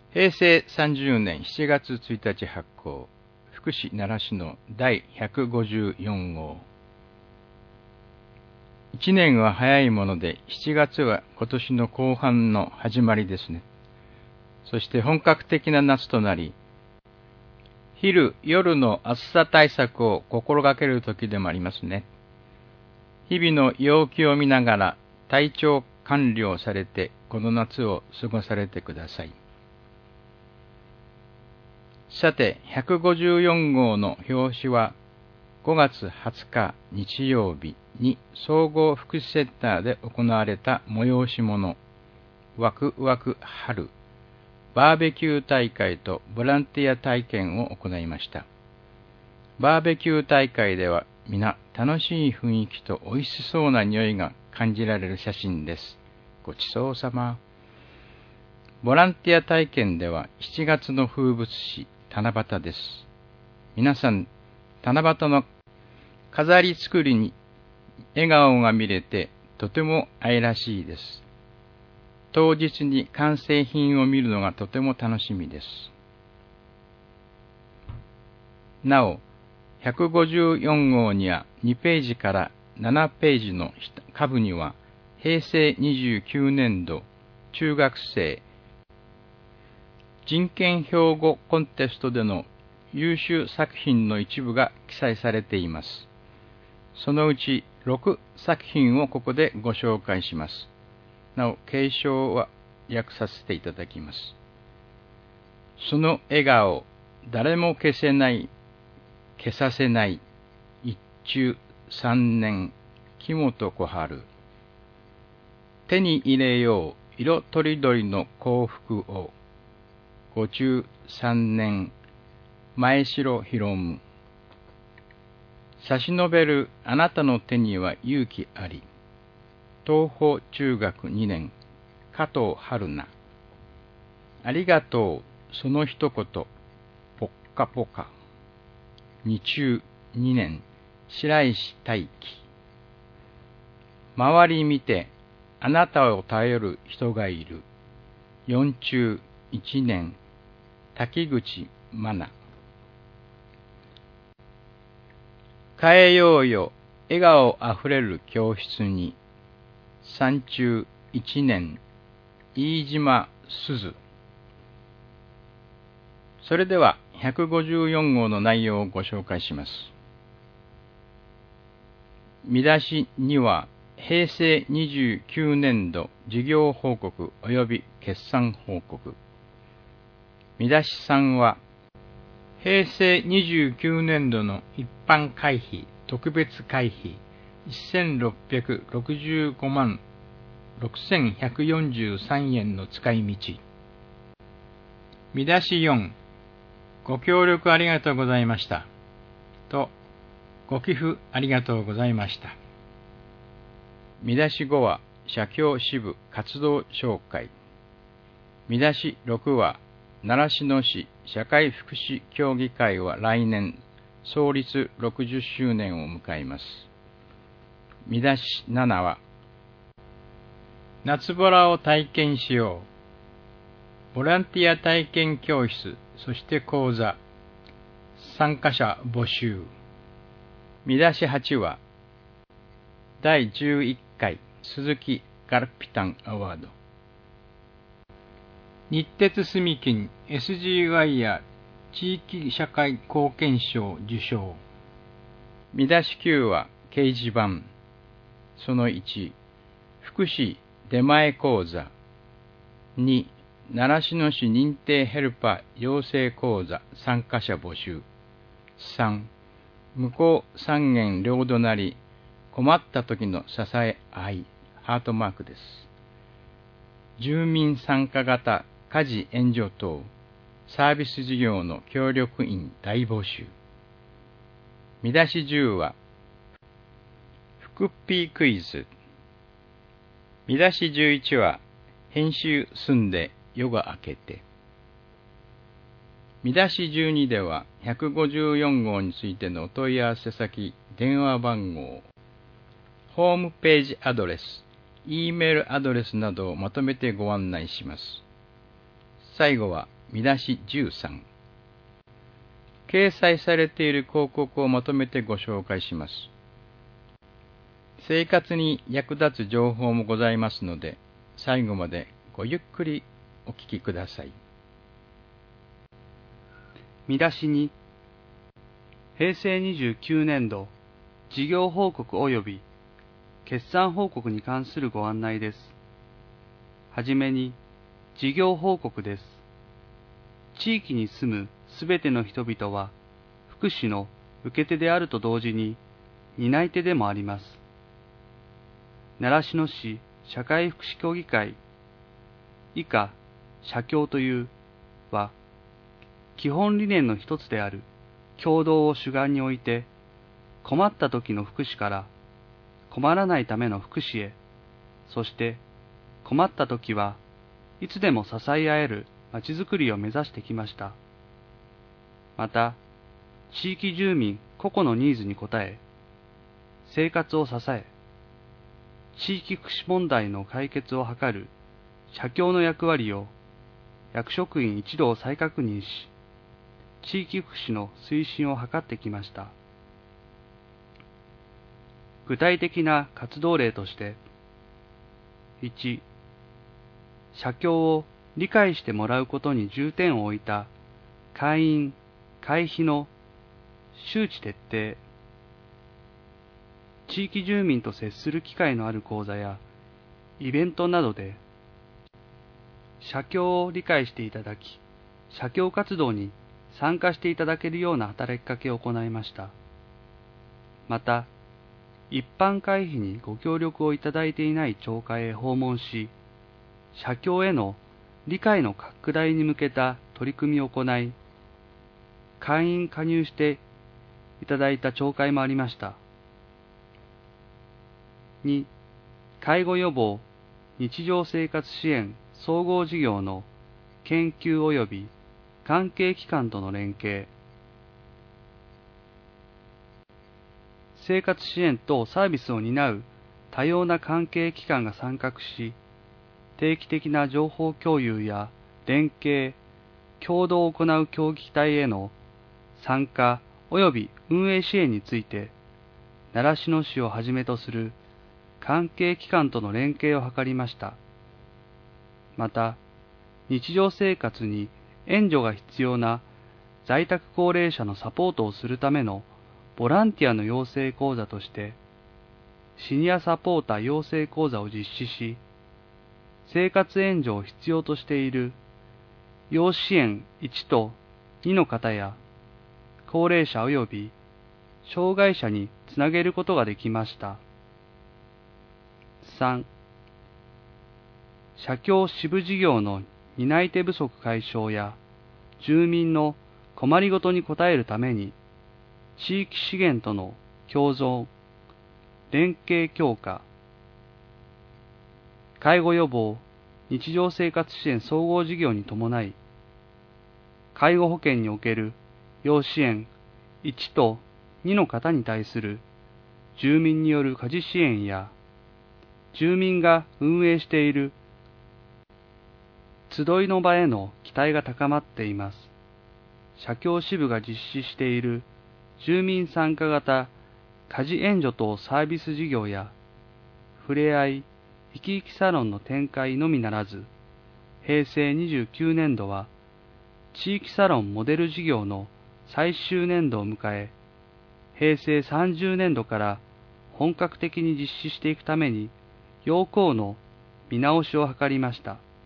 平成30年7月1日発行、福祉奈良市の第154号。1年は早いもので、7月は今年の後半の始まりですね。そして本格的な夏となり、昼、夜の暑さ対策を心がける時でもありますね。日々の陽気を見ながら体調管理をされて、この夏を過ごされてください。さて、154号の表紙は、5月20日日曜日に総合福祉センターで行われた催し物、ワクワク春、バーベキュー大会とボランティア体験を行いました。バーベキュー大会では皆楽しい雰囲気と美味しそうな匂いが感じられる写真です。ごちそうさま。ボランティア体験では7月の風物詩、七夕です。皆さん、七夕の飾り作りに笑顔が見れてとても愛らしいです。当日に完成品を見るのがとても楽しみです。なお、154号には2ページから7ページの下部には平成29年度中学生人権標語コンテストでの優秀作品の一部が記載されています。そのうち6作品をここでご紹介します。なお、継承は訳させていただきます。その笑顔、誰も消せない、消させない、一中三年、木本小春。手に入れよう、色とりどりの幸福を。五中三年、前城博夢。差し伸べるあなたの手には勇気あり。東邦中学2年、加藤春菜。ありがとう、その一言、ぽっかぽか。二中2年、白石大輝。周り見て、あなたを頼る人がいる。四中1年、滝口真奈。変えようよ、笑顔あふれる教室に。三中1年、飯島鈴。それでは154号の内容をご紹介します。見出しには、平成29年度事業報告及び決算報告。見出し3は、平成29年度の一般会費、特別会費、1665万6143円の使い道。見出し4、ご協力ありがとうございました。と、ご寄付ありがとうございました。見出し5は、社協支部活動紹介。見出し6は、習志野市社会福祉協議会は来年創立60周年を迎えます。見出し7は、夏ボラを体験しよう。ボランティア体験教室、そして講座。参加者募集。見出し8は、第11回鈴木ガルピタンアワード。日鉄住金 SGY や地域社会貢献賞受賞。見出し9は掲示板。その1、福祉出前講座。2、習志野市認定ヘルパー養成講座参加者募集。3、向こう三軒両隣困った時の支え合い、ハートマークです。住民参加型家事援助等サービス事業の協力員大募集。見出し10は、福っぴークイズ。見出し11は、編集済んで夜が明けて。見出し12では、154号についてのお問い合わせ先、電話番号、ホームページアドレス、E メールアドレスなどをまとめてご案内します。最後は見出し13。掲載されている広告をまとめてご紹介します。生活に役立つ情報もございますので、最後までごゆっくりお聞きください。 見出し2、平成29年度事業報告及び決算報告に関するご案内です。はじめに、事業報告です。地域に住むすべての人々は、福祉の受け手であると同時に、担い手でもあります。習志野市社会福祉協議会、以下、社協というは、基本理念の一つである共同を主眼において、困った時の福祉から困らないための福祉へ、そして困った時はいつでも支え合えるまちづくりを目指してきました。また、地域住民個々のニーズに応え、生活を支え、地域福祉問題の解決を図る社協の役割を役職員一同再確認し、地域福祉の推進を図ってきました。具体的な活動例として、1、社協を理解してもらうことに重点を置いた会員・会費の周知徹底、地域住民と接する機会のある講座やイベントなどで社協を理解していただき、社協活動に参加していただけるような働きかけを行いました。また、一般会費にご協力をいただいていない町会へ訪問し、社協への理解の拡大に向けた取り組みを行い、会員加入していただいた町会もありました。2、介護予防、日常生活支援総合事業の研究及び関係機関との連携、生活支援等サービスを担う多様な関係機関が参画し、定期的な情報共有や連携、共同を行う協議体への参加及び運営支援について、習志野市をはじめとする関係機関との連携を図りました。また、日常生活に援助が必要な在宅高齢者のサポートをするためのボランティアの養成講座として、シニアサポーター養成講座を実施し、生活援助を必要としている要支援1と2の方や、高齢者及び障害者につなげることができました。3、社協支部事業の担い手不足解消や、住民の困りごとに応えるために、地域資源との共存、連携強化、介護予防、日常生活支援総合事業に伴い、介護保険における要支援1と2の方に対する住民による家事支援や、住民が運営している集いの場への期待が高まっています。社協支部が実施している住民参加型家事援助等サービス事業や、ふれあい生き生きサロンの展開のみならず、平成29年度は地域サロンモデル事業の最終年度を迎え、平成30年度から本格的に実施していくために、要項の見直しを図りました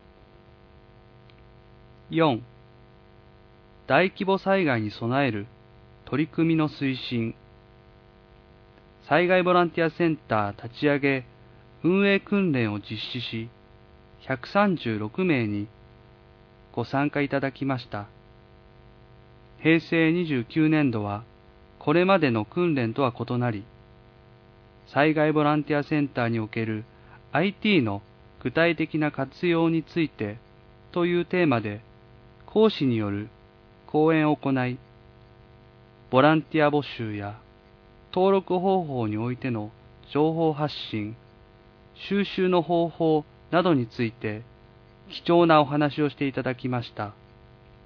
。4、大規模災害に備える取り組みの推進、災害ボランティアセンター立ち上げ運営訓練を実施し、136名にご参加いただきました。平成29年度はこれまでの訓練とは異なり、災害ボランティアセンターにおける IT の具体的な活用についてというテーマで講師による講演を行い、ボランティア募集や登録方法においての情報発信、収集の方法などについて貴重なお話をしていただきました。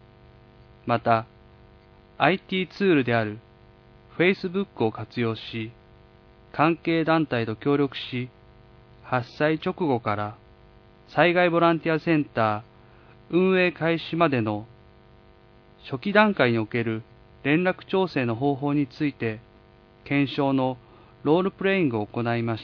また、IT ツールである Facebook を活用し、関係団体と協力し、発災直後から災害ボランティアセンター運営開始までの初期段階における連絡調整の方法について検証のロールプレイングを行いました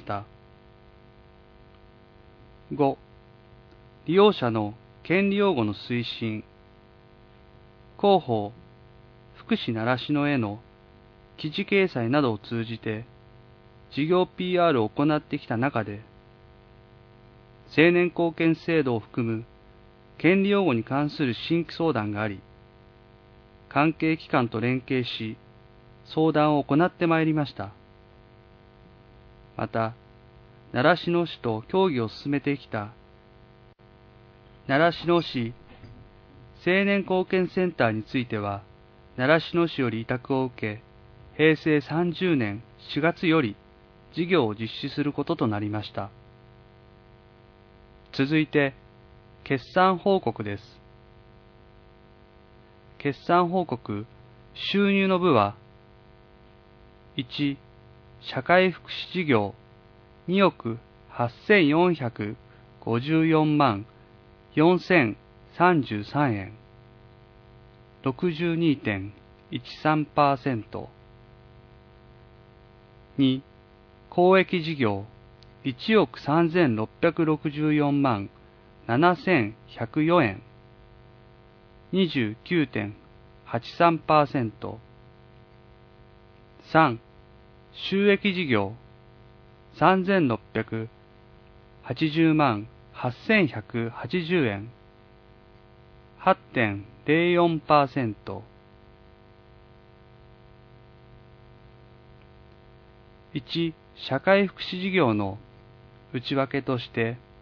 。5. 利用者の権利擁護の推進。広報、福祉習志野への記事掲載などを通じて事業 PR を行ってきた中で、青年貢献制度を含む権利擁護に関する新規相談があり、関係機関と連携し、相談を行ってまいりました。また、習志野市と協議を進めてきた習志野市青年貢献センターについては、習志野市より委託を受け、平成30年4月より事業を実施することとなりました。続いて、決算報告です。決算報告、収入の部は、1、社会福祉事業2億8454万4033円、62.13%。2、公益事業1億3664万7104円、29.83%。3、収益事業3680万8180円、8.04%。1、社会福祉事業の内訳として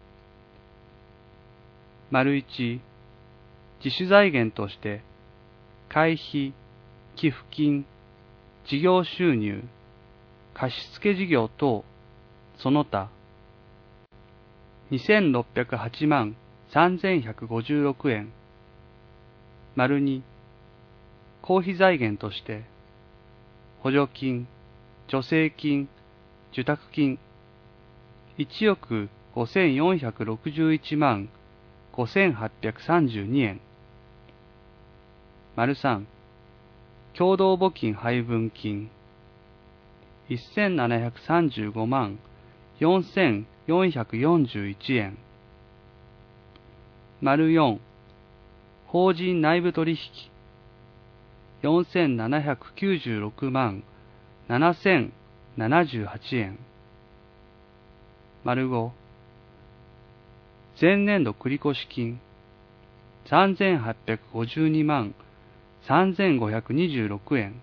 、1、自主財源として、会費、寄付金、事業収入、貸付事業等、その他、2608万3156円。2、公費財源として、補助金、助成金、受託金、1億5461万5832円。3、共同募金配分金、1735万4441円。4、法人内部取引、4796万7078円。5、前年度繰越金、3852万3526円。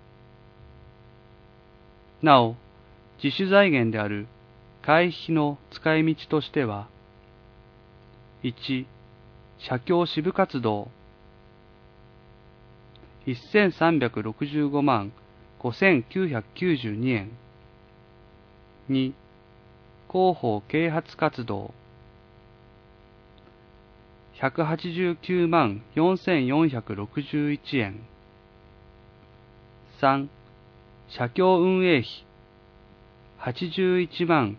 なお、自主財源である会費の使い道としては、1、社協支部活動、1365万5992円。2、広報啓発活動、189万4461円。3、社協運営費、81万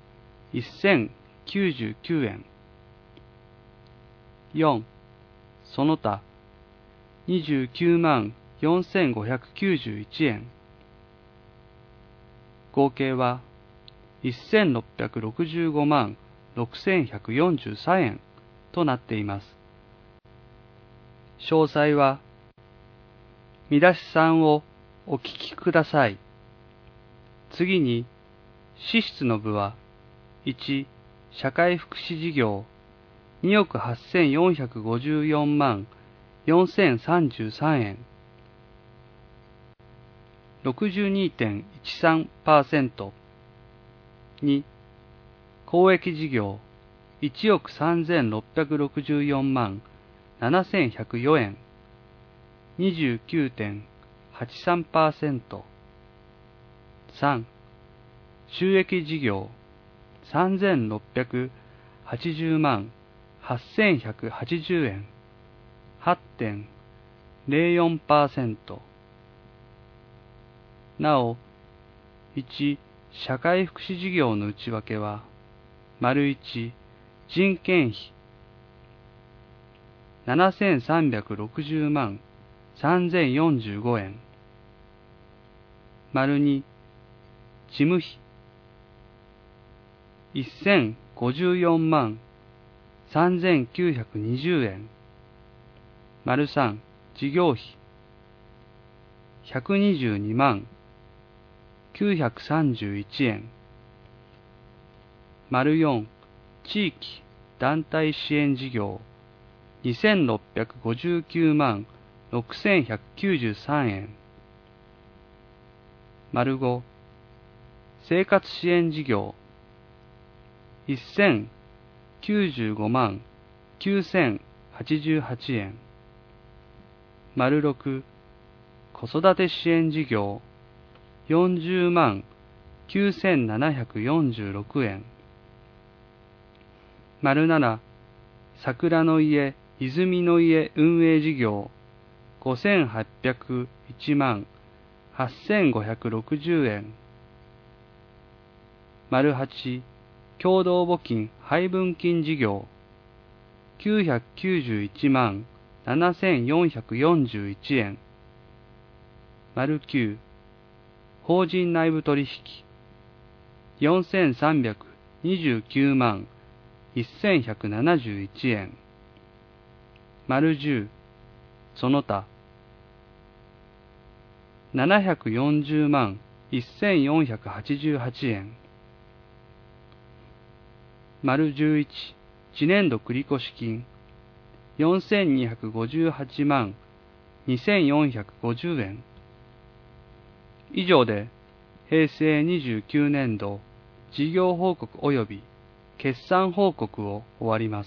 1099円。4、その他、29万4591円。合計は1665万6143円となっています。詳細は、見出し3をお聞きください。次に、支出の部は、1、社会福祉事業、2億8454万4033円、62.13%。2、公益事業、1億3664万7104円、29.83%。3、収益事業、3680万8180円、8.02%。 0.04%。なお、1、社会福祉事業の内訳は、丸1、人件費、7360万3045円。丸2、事務費、1054万3920円。丸3、事業費、122万931円。丸4、地域団体支援事業、2659万6193円。丸5、生活支援事業、1095万9088円。丸6、子育て支援事業、40万9746円。丸7、桜の家、泉の家運営事業、5801万8560円。丸8、共同募金配分金事業、991万7441円。丸9、法人内部取引、4329万1171円。丸10、その他、740万1488円。丸11、次年度繰越金、4258万2450円。以上で、平成29年度事業報告及び決算報告を終わります。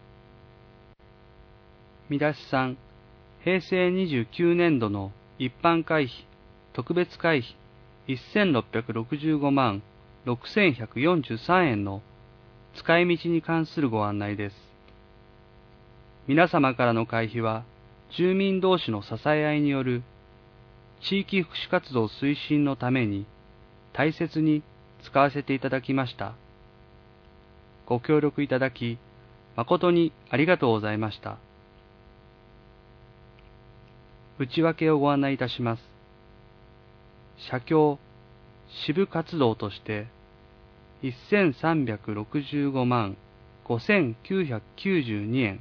見出し3、平成29年度の一般会費、特別会費1665万6143円の使い道に関するご案内です。皆様からの会費は、住民同士の支え合いによる地域福祉活動推進のために大切に使わせていただきました。ご協力いただき、誠にありがとうございました。内訳をご案内いたします。社協支部活動として1365万5992円。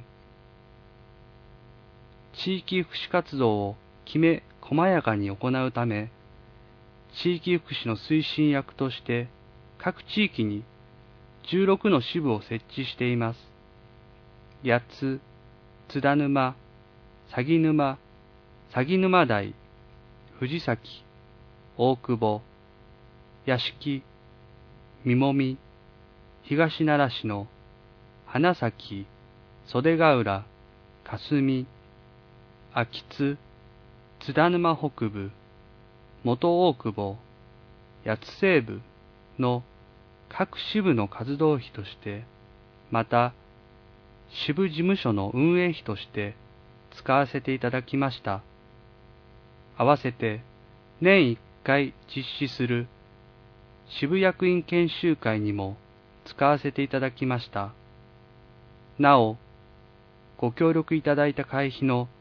地域福祉活動をきめ細やかに行うため、地域福祉の推進役として各地域に16の支部を設置しています。八津、津田沼、鷺沼、鷺沼台、藤崎、大久保、屋敷、三籾、東奈良市の花咲、袖ヶ浦、霞、秋津、津田沼北部、元大久保、八津西部の各支部の活動費として、また支部事務所の運営費として使わせていただきました。合わせて年1回実施する支部役員研修会にも使わせていただきました。なお、ご協力いただいた会費の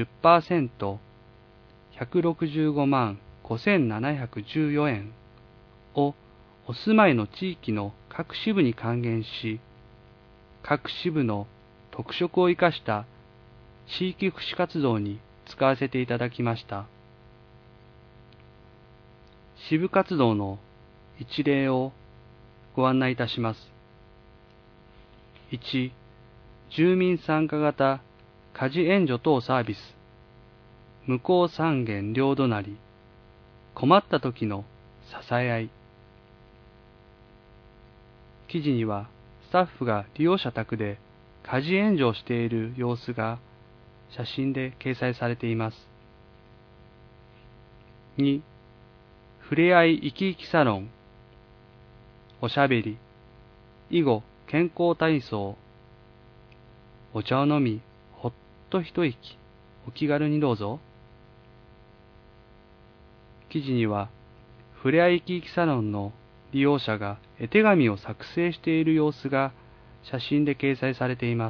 10%、165万5714円をお住まいの地域の各支部に還元し、各支部の特色を生かした地域福祉活動に使わせていただきました。支部活動の一例をご案内いたします。1、住民参加型家事援助等サービス、向こう三軒両隣、困った時の支え合い。記事にはスタッフが利用者宅で家事援助をしている様子が写真で掲載されています。2、ふれあい生き生きサロン、おしゃべり、囲碁健康体操、お茶を飲みほっと一息、 お気軽にどうぞ。記事には、ふれあい地域サロンの利用者が絵手紙を作成している様子が写真で掲載されています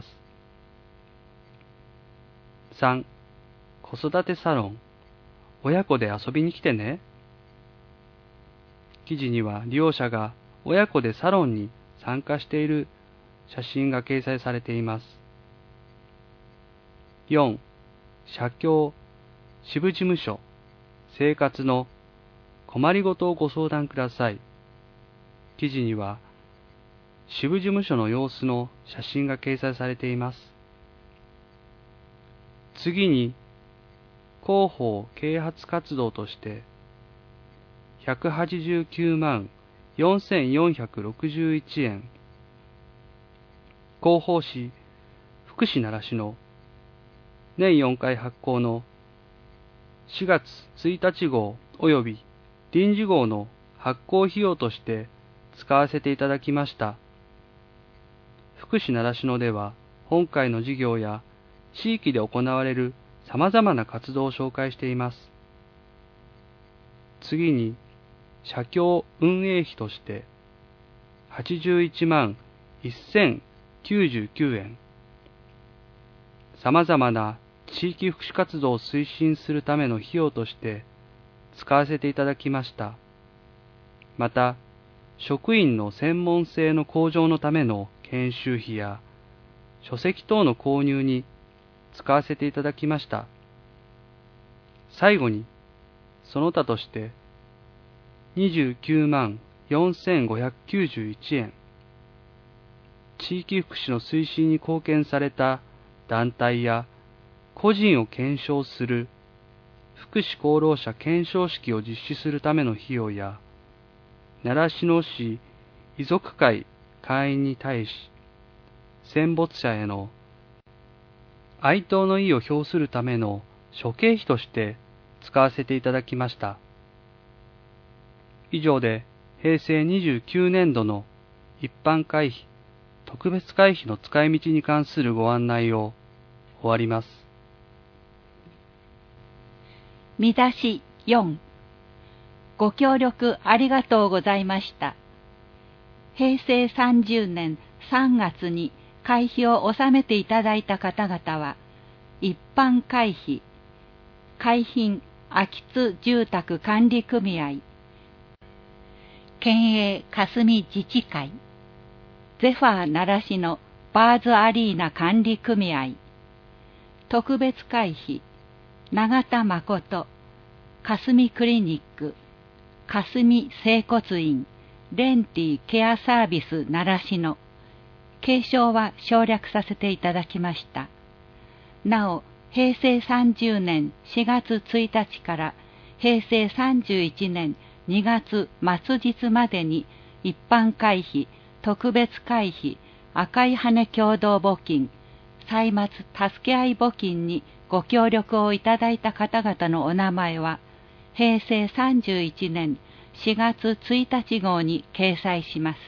。3. 子育てサロン、親子で遊びに来てね。記事には利用者が親子でサロンに参加している写真が掲載されています。4. 社協、支部事務所、生活の困りごとをご相談ください。記事には支部事務所の様子の写真が掲載されています。次に、広報啓発活動として189万4461円、広報誌福祉習志野年4回発行の4月1日号及び臨時号の発行費用として使わせていただきました。福祉習志野では本回の事業や地域で行われる様々な活動を紹介しています。次に、社協運営費として81万1099円。様々な地域福祉活動を推進するための費用として使わせていただきました。また、職員の専門性の向上のための研修費や書籍等の購入に使わせていただきました。最後に、その他として29万4591円。地域福祉の推進に貢献された団体や個人を検証する福祉功労者顕彰式を実施するための費用や、習志野市遺族会会員に対し、戦没者への哀悼の意を表するための諸経費として使わせていただきました。以上で平成29年度の一般会費、特別会費の使い道に関するご案内を終わります。 見出し4。ご協力ありがとうございました。平成30年3月に会費を納めていただいた方々は、一般会費、海浜秋津住宅管理組合、県営霞自治会、ゼファー習志野バーズアリーナ管理組合、特別会費、永田誠、霞クリニック、霞整骨院、レンティケアサービス習志野、継承は省略させていただきました。なお、平成30年4月1日から平成31年2月末日までに一般会費、特別会費、赤い羽共同募金、歳末助け合い募金にご協力をいただいた方々のお名前は、平成31年4月1日号に掲載します。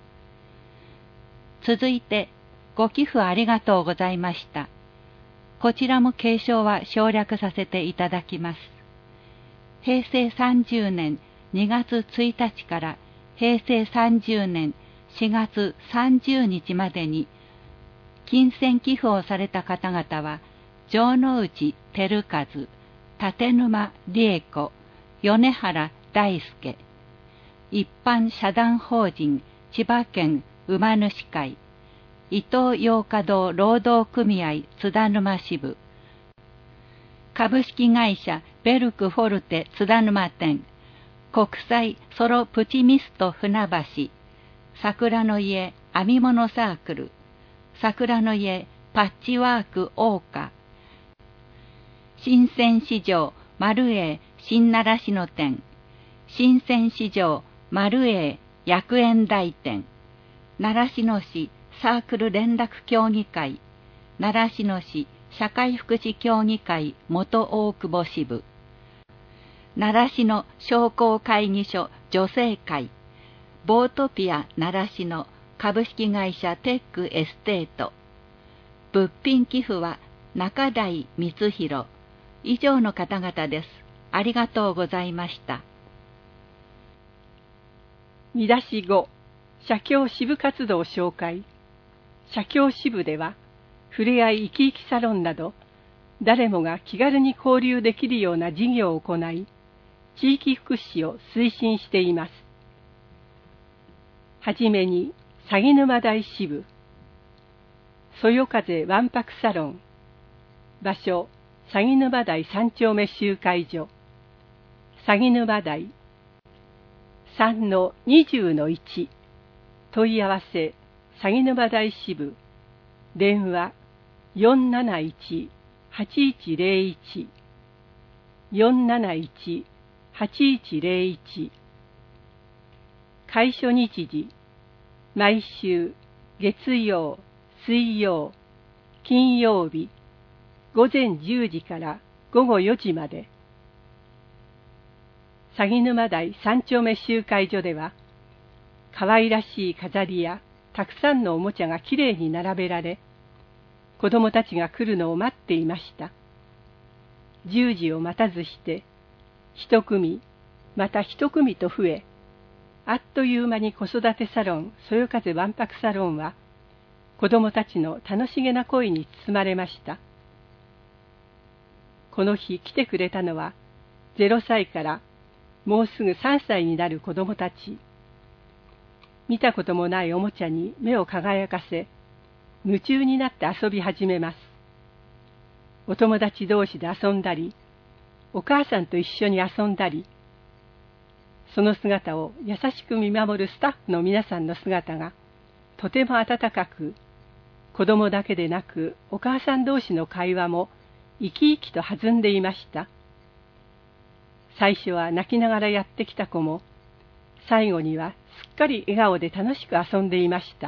続いて、ご寄付ありがとうございました。こちらも継承は省略させていただきます。平成30年2月1日から平成30年4月30日までに、金銭寄付をされた方々は、城之内照和、立沼理恵子、米原大輔、一般社団法人千葉県馬主会、伊東洋華堂労働組合津田沼支部、株式会社ベルクフォルテ津田沼店、国際ソロプチミスト船橋、桜の家編み物サークル、桜の家パッチワーク桜花、新鮮市場マルエイ新習志野店、新鮮市場マルエイ薬園大店、習志野市サークル連絡協議会、習志野市社会福祉協議会元大久保支部、習志野商工会議所女性会、ボートピア習志野株式会社テックエステート。物品寄付は中台光弘、以上の方々です。ありがとうございました。 見出し5、社協支部活動紹介。社協支部では、ふれあい生き生きサロンなど、誰もが気軽に交流できるような事業を行い、地域福祉を推進しています。はじめに、鷺沼台支部。そよ風わんぱくサロン。場所、鷺沼台3丁目集会所。鷺沼台。3-20-1。問い合わせ、鷺沼台支部。電話、471-8101。471-8101。会所日時、毎週月曜、水曜、金曜日、午前10時から午後4時まで。鷺沼台3丁目集会所では、可愛らしい飾りやたくさんのおもちゃがきれいに並べられ、子供たちが来るのを待っていました。10時を待たずして、一組、また一組と増え、あっという間に子育てサロン、そよ風わんぱくサロンは、子供たちの楽しげな声に包まれました。この日来てくれたのは、0歳からもうすぐ3歳になる子供たち。見たこともないおもちゃに目を輝かせ、夢中になって遊び始めます。お友達同士で遊んだり、お母さんと一緒に遊んだり、その姿を優しく見守るスタッフの皆さんの姿が、とても温かく、子供だけでなくお母さん同士の会話も生き生きと弾んでいました。最初は泣きながらやってきた子も、最後にはすっかり笑顔で楽しく遊んでいました。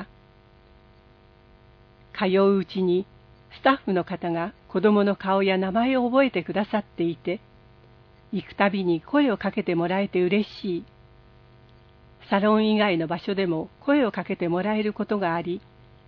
通ううちにスタッフの方が子供の顔や名前を覚えてくださっていて、行くたびに声をかけてもらえて嬉しい。サロン以外の場所でも声をかけてもらえることがあり、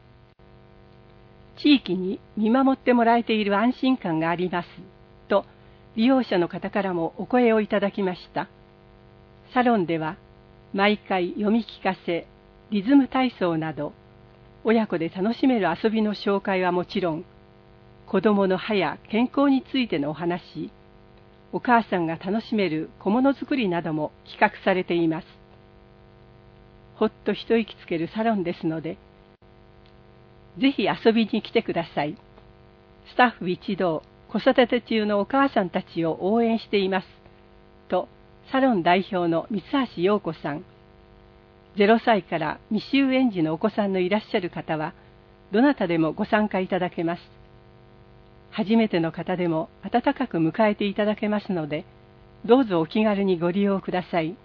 地域に見守ってもらえている安心感があります、と利用者の方からもお声をいただきました。サロンでは毎回読み聞かせ、リズム体操など、親子で楽しめる遊びの紹介はもちろん、子供の歯や健康についてのお話、お母さんが楽しめる小物作りなども企画されています。ほっと一息つけるサロンですので、ぜひ遊びに来てください。スタッフ一同、子育て中のお母さんたちを応援しています。と、サロン代表の三橋陽子さん。0歳から未就園児のお子さんのいらっしゃる方は、どなたでもご参加いただけます。初めての方でも温かく迎えていただけますので、どうぞお気軽にご利用ください。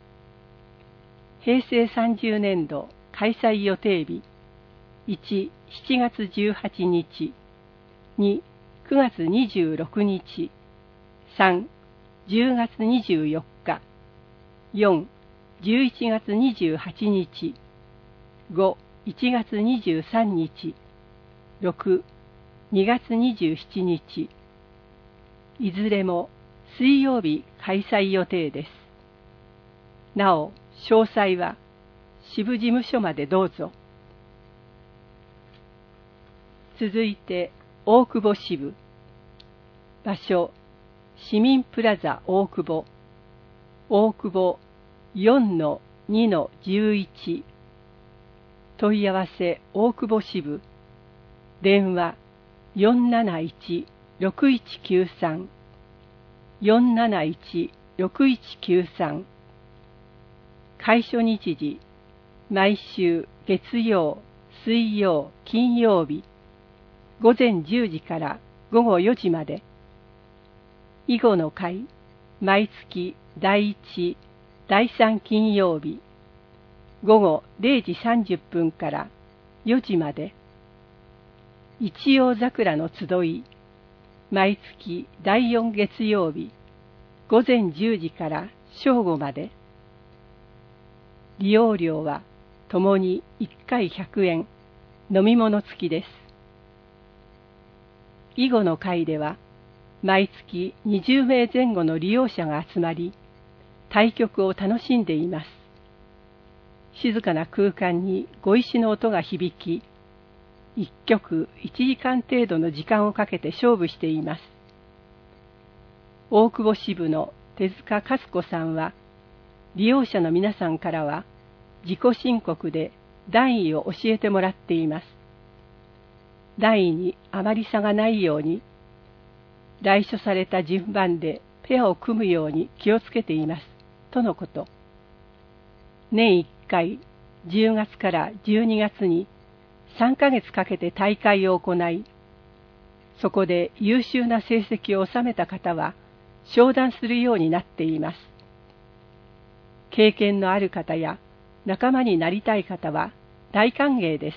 平成30年度開催予定日、1、7月18日、2、9月26日、3、10月24日、4、11月28日、5、1月23日、6、2月27日、いずれも水曜日開催予定です。なお、詳細は支部事務所までどうぞ。続いて、大久保支部。場所、市民プラザ大久保。大久保 4-2-11。問い合わせ大久保支部。電話471-6193。471-6193。会所日時、毎週月曜、水曜、金曜日、午前10時から午後4時まで。囲碁の会、毎月第1、第3金曜日、午後0時30分から4時まで。一葉桜の集い、毎月第4月曜日、午前10時から正午まで。利用料はともに1回100円、飲み物付きです。 囲碁の会では、毎月20名前後の利用者が集まり、対局を楽しんでいます。静かな空間に碁石の音が響き、一局1時間程度の時間をかけて勝負しています。大久保支部の手塚和子さんは、利用者の皆さんからは自己申告で段位を教えてもらっています。段位にあまり差がないように、来所された順番でペアを組むように気をつけています、とのこと。年1回、10月から12月に3ヶ月かけて大会を行い、そこで優秀な成績を収めた方は商談するようになっています。経験のある方や仲間になりたい方は大歓迎です。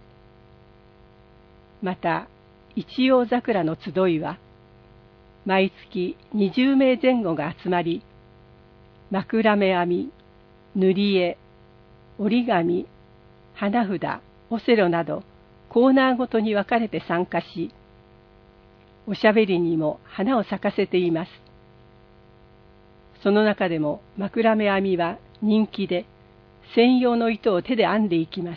また、一葉桜の集いは、毎月20名前後が集まり、枕目編み、塗り絵、折り紙、花札、オセロなどコーナーごとに分かれて参加し、おしゃべりにも花を咲かせています。その中でも枕目編みは人気で、専用の糸を手で編んでいきます。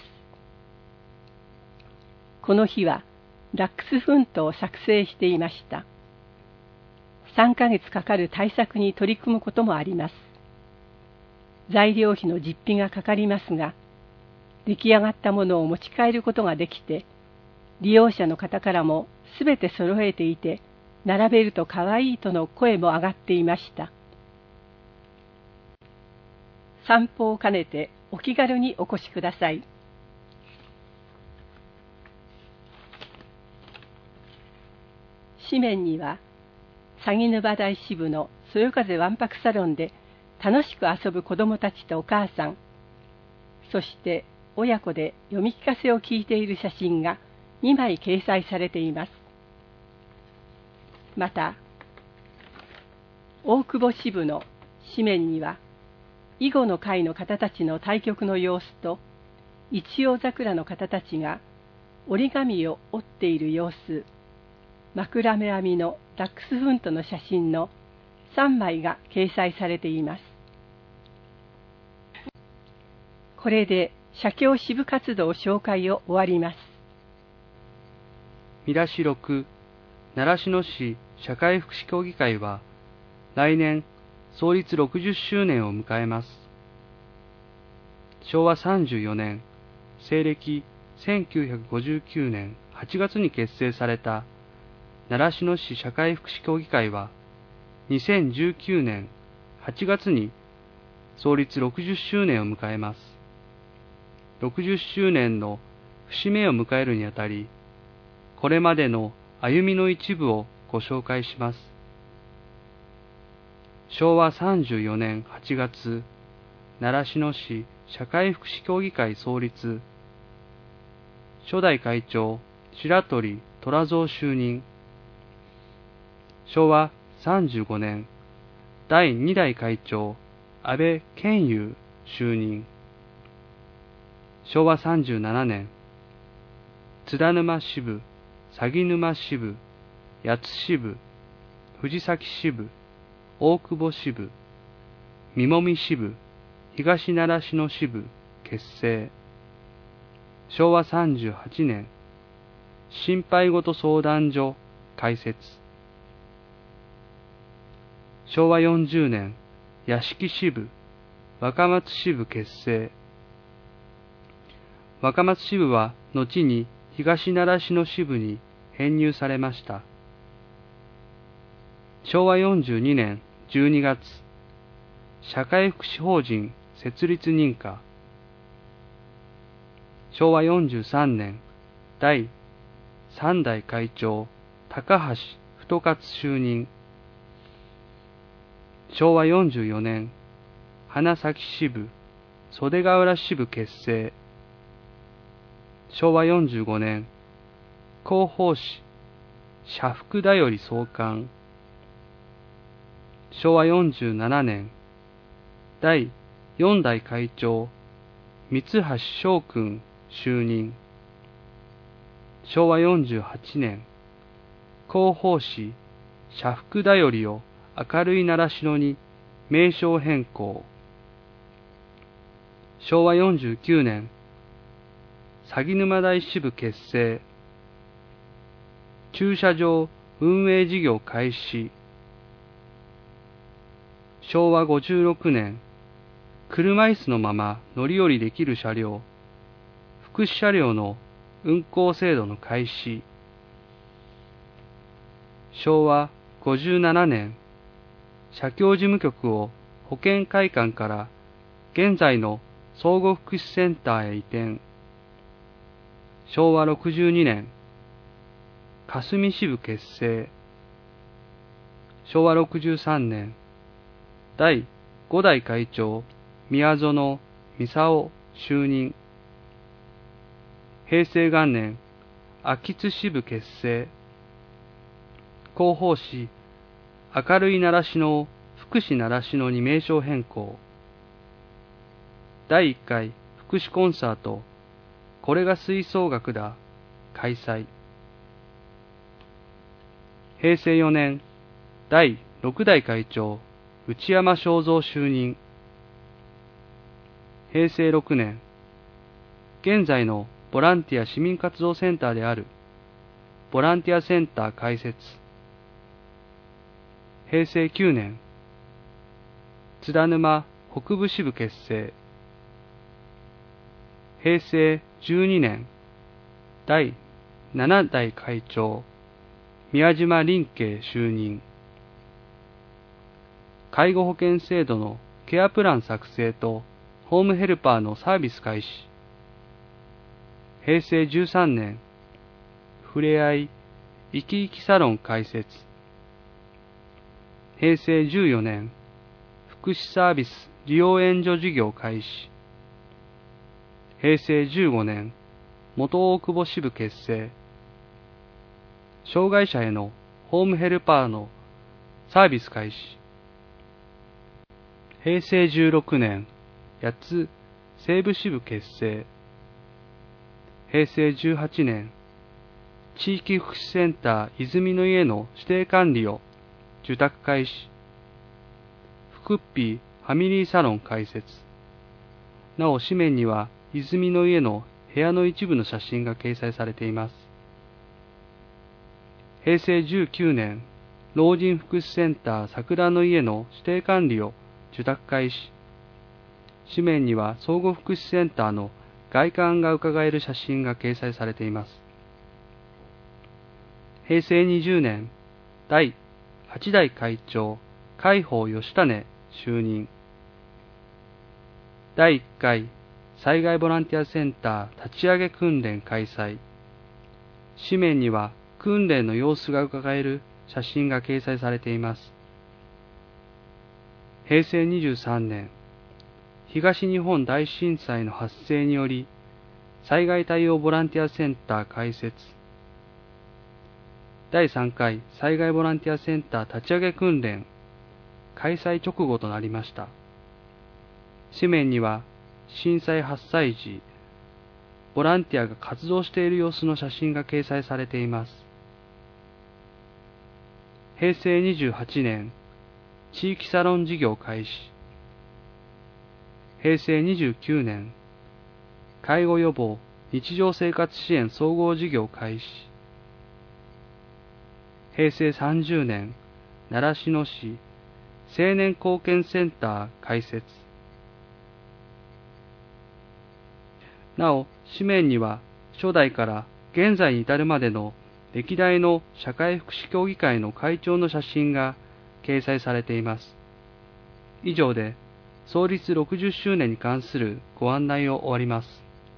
この日はラックスフントを作成していました。3ヶ月かかる対策に取り組むこともあります。材料費の実費がかかりますが、出来上がったものを持ち帰ることができて、利用者の方からもすべて揃えていて、並べるとかわいいとの声も上がっていました。散歩を兼ねてお気軽にお越しください。紙面には、鷺沼台支部のそよ風わんぱくサロンで楽しく遊ぶ子どもたちとお母さん、そして親子で読み聞かせを聞いている写真が2枚掲載されています。また、大久保支部の紙面には、囲碁の会の方たちの対局の様子と、一葉桜の方たちが折り紙を折っている様子、枕目編みのラックスフントの写真の3枚が掲載されています。これで写経支部活動紹介を終わります。 見出し6、習志野市社会福祉協議会は、来年創立60周年を迎えます。昭和34年、西暦1959年8月に結成された習志野市社会福祉協議会は、2019年8月に創立60周年を迎えます。60周年の節目を迎えるにあたり、これまでの歩みの一部をご紹介します。昭和34年8月、習志野市社会福祉協議会創立。初代会長、白鳥虎蔵就任。昭和35年、第2代会長、安倍健雄就任。昭和37年、津田沼支部、鷺沼支部、八津支部、藤崎支部、大久保支部、三籾支部、東習志野支部結成。昭和38年、心配事相談所開設。昭和40年、屋敷支部、若松支部結成。若松支部は後に東習志野支部に編入されました。昭和42年12月、社会福祉法人設立認可。昭和43年、第3代会長、高橋太勝就任。昭和44年、花咲支部、袖ヶ浦支部結成。昭和45年、広報誌、社福だより創刊。昭和47年、第4代会長、三橋翔君就任。昭和48年、 広報誌、社服だよりを明るい習志野に名称変更。昭和49年、鷺沼台支部結成。駐車場運営事業開始。昭和56年、車椅子のまま乗り降りできる車両、福祉車両の運行制度の開始。昭和57年、社協事務局を保健会館から現在の総合福祉センターへ移転。昭和62年、霞支部結成。昭和63年、第5代会長宮園操就任。平成元年、秋津支部結成。広報誌、明るい習志野を福祉習志野に名称変更。第1回福祉コンサート、これが吹奏楽だ、開催。平成4年、第6代会長内山正蔵就任。平成6年、現在のボランティア市民活動センターであるボランティアセンター開設。平成9年、津田沼北部支部結成。平成12年、第7代会長宮島林慶就任。介護保険制度のケアプラン作成とホームヘルパーのサービス開始。平成13年、ふれあい生き生きサロン開設。平成14年、福祉サービス利用援助事業開始。平成15年、元大久保支部結成。障害者へのホームヘルパーのサービス開始。平成16年、八津西部支部結成。平成18年、地域福祉センター泉の家の指定管理を受託開始。福っぴーファミリーサロン開設。なお紙面には泉の家の部屋の一部の写真が掲載されています。平成19年、老人福祉センター桜の家の指定管理を受託開始。紙面には総合福祉センターの外観が伺える写真が掲載されています。平成20年、第8代会長海宝義種就任。第1回災害ボランティアセンター立ち上げ訓練開催。紙面には訓練の様子が伺える写真が掲載されています。平成23年、東日本大震災の発生により、災害対応ボランティアセンター開設。第3回災害ボランティアセンター立ち上げ訓練、開催直後となりました。紙面には、震災発災時、ボランティアが活動している様子の写真が掲載されています。平成28年、地域サロン事業開始。平成29年、介護予防日常生活支援総合事業開始。平成30年、習志野市青年貢献センター開設。なお、紙面には初代から現在に至るまでの歴代の社会福祉協議会の会長の写真が掲載されています。以上で創立60周年に関するご案内を終わります。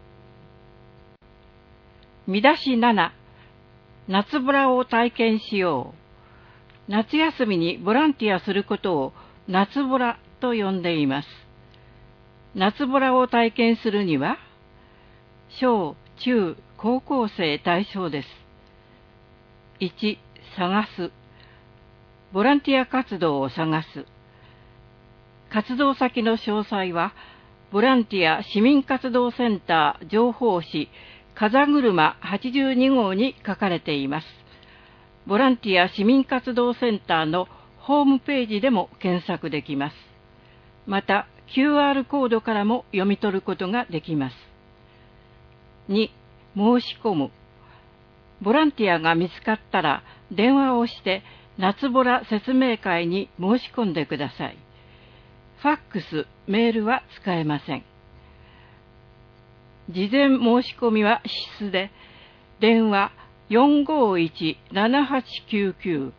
見出し7、夏ブラを体験しよう。夏休みにボランティアすることを夏ボラと呼んでいます。夏ボラを体験するには、小、中、高校生対象です。1、探す。ボランティア活動を探す。活動先の詳細は、ボランティア市民活動センター情報誌風車82号に書かれています。 ボランティア市民活動センターのホームページでも検索できます。また、QR コードからも読み取ることができます。2、申し込む。ボランティアが見つかったら電話をして夏ボラ説明会に申し込んでください。ファックス、メールは使えません。事前申し込みは必須で、電話 451-7899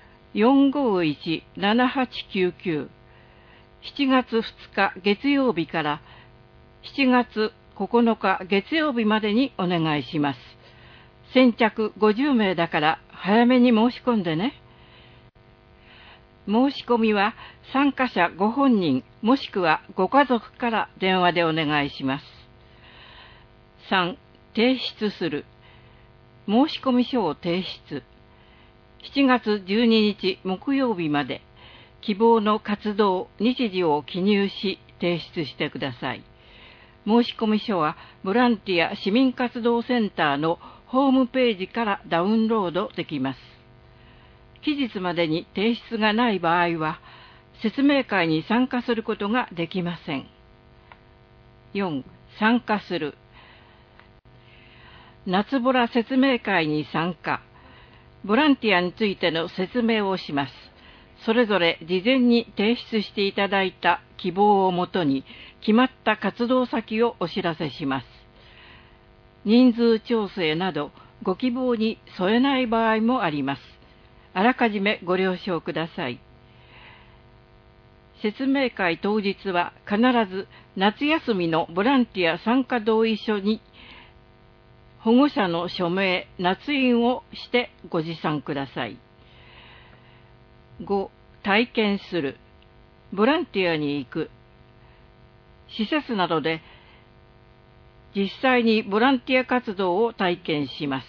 451-7899 7月2日月曜日から7月9日月曜日までにお願いします。先着50名だから早めに申し込んでね。申し込みは参加者ご本人もしくはご家族から電話でお願いします。3、提出する。申込書を提出。7月12日木曜日まで希望の活動日時を記入し提出してください。申込書はボランティア市民活動センターのホームページからダウンロードできます。期日までに提出がない場合は説明会に参加することができません。4、参加する。夏ボラ説明会に参加。ボランティアについての説明をします。それぞれ事前に提出していただいた希望をもとに決まった活動先をお知らせします。人数調整などご希望に添えない場合もあります。あらかじめご了承ください。説明会当日は必ず夏休みのボランティア参加同意書に保護者の署名、捺印をしてご持参ください。5、体験する。ボランティアに行く。施設などで実際にボランティア活動を体験します。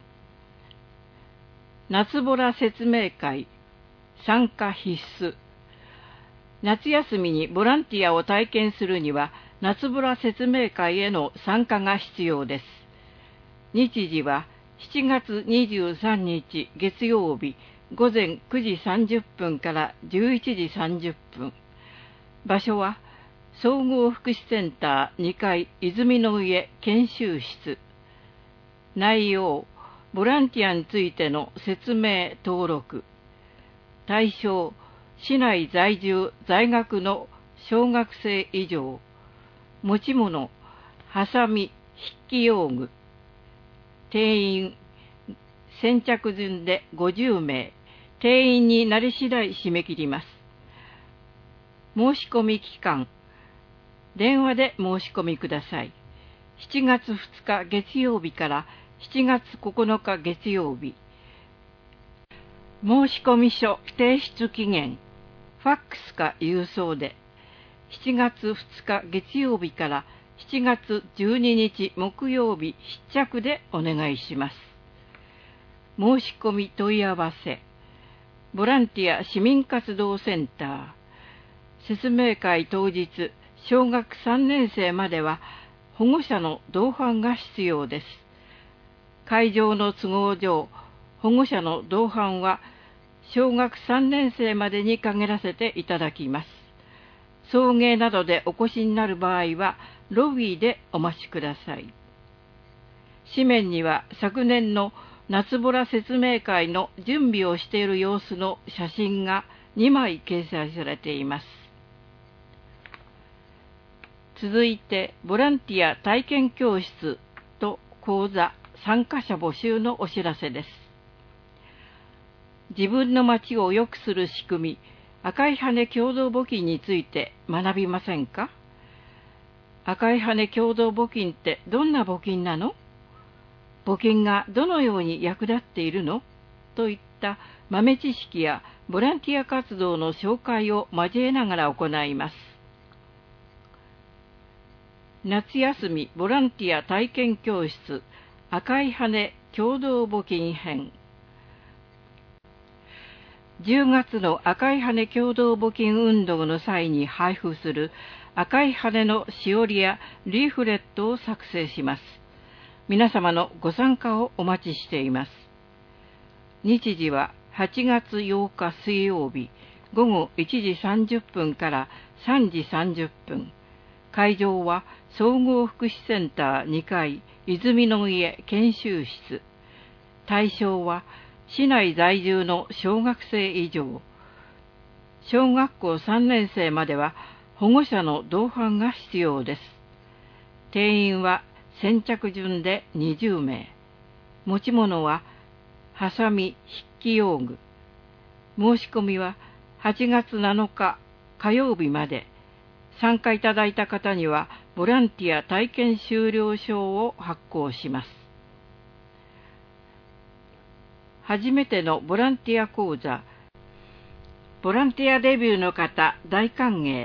夏ボラ説明会、参加必須。夏休みにボランティアを体験するには、夏ボラ説明会への参加が必要です。日時は7月23日月曜日午前9時30分から11時30分。場所は総合福祉センター2階泉の家研修室。内容、ボランティアについての説明登録。対象、市内在住在学の小学生以上。持ち物、ハサミ、筆記用具。定員、先着順で50名。定員になり次第締め切ります。申し込み期間、電話で申し込みください。7月2日月曜日から7月9日月曜日。申込書提出期限、ファックスか郵送で、7月2日月曜日から7月12日木曜日必着でお願いします。申し込み問い合わせ。ボランティア市民活動センター。説明会当日、小学3年生までは保護者の同伴が必要です。会場の都合上、保護者の同伴は小学3年生までに限らせていただきます。送迎などでお越しになる場合は、ロビーでお待ちください。紙面には昨年の夏ボラ説明会の準備をしている様子の写真が2枚掲載されています。続いて、ボランティア体験教室と講座参加者募集のお知らせです。自分の町を良くする仕組み、赤い羽共同募金について学びませんか？赤い羽共同募金ってどんな募金なの？募金がどのように役立っているの？といった豆知識やボランティア活動の紹介を交えながら行います。夏休みボランティア体験教室赤い羽共同募金編。10月の赤い羽共同募金運動の際に配布する赤い羽のしおりやリーフレットを作成します。皆様のご参加をお待ちしています。 日時は8月8日水曜日午後1時30分から3時30分。会場は総合福祉センター2階泉の家研修室。対象は市内在住の小学生以上。小学校3年生までは保護者の同伴が必要です。定員は先着順で20名。持ち物はハサミ、筆記用具。申し込みは8月7日火曜日まで。参加いただいた方にはボランティア体験終了証を発行します。初めてのボランティア講座。ボランティアデビューの方大歓迎。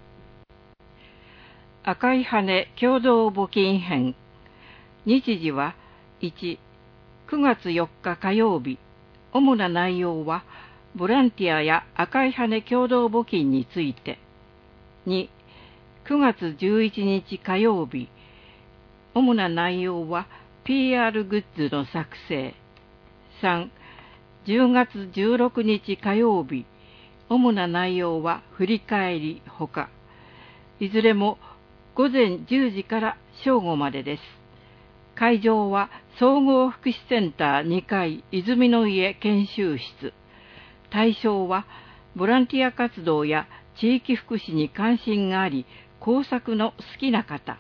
赤い羽共同募金編。日時は1、9月4日火曜日。主な内容はボランティアや赤い羽共同募金について。2、9月11日火曜日。主な内容は PR グッズの作成。3、10月16日火曜日。主な内容は振り返りほか。いずれも午前10時から正午までです。会場は総合福祉センター2階泉の家研修室。対象はボランティア活動や地域福祉に関心があり、工作の好きな方。